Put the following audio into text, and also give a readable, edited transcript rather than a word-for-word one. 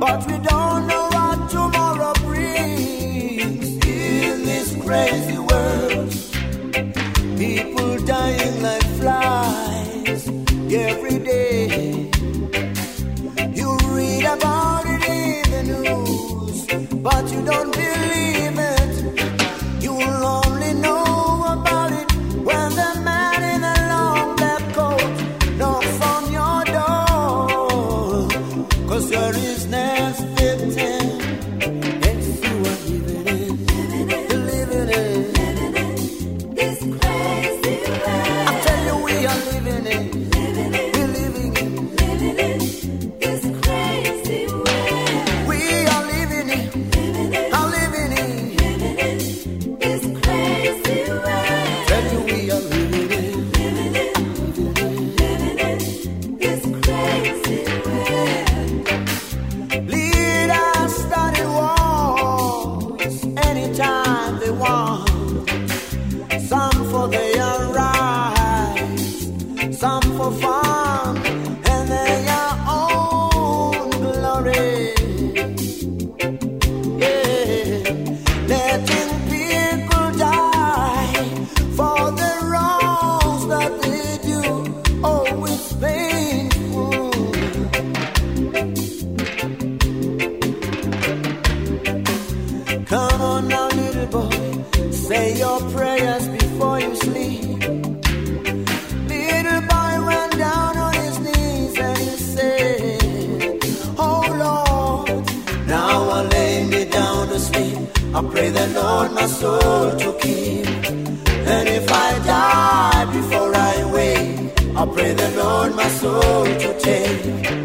but we don't know what tomorrow brings. In this crazy world, people dying like flies every day. You read about it in the news, but you don't believe it. You'll only know about it when the man in a long black coat knocks on your door. 'Cause you're his next victim. Yes, you are living it. Living it. This crazy world. I tell you, we are living it. We're living it. This crazy world. We are living it. I'm living it. This crazy world. Tell you, we are living it. This crazy world. Leaders started wars anytime they want. Some for their rights, some for fun and their own glory. Yeah, letting people die for the wrongs that they do. Oh, it's painful. Come on now, little boy, say your prayers before you sleep. Little boy went down on his knees and he said, oh Lord, now I lay me down to sleep. I pray the Lord my soul to keep. And if I die before I wake, I pray the Lord my soul to take.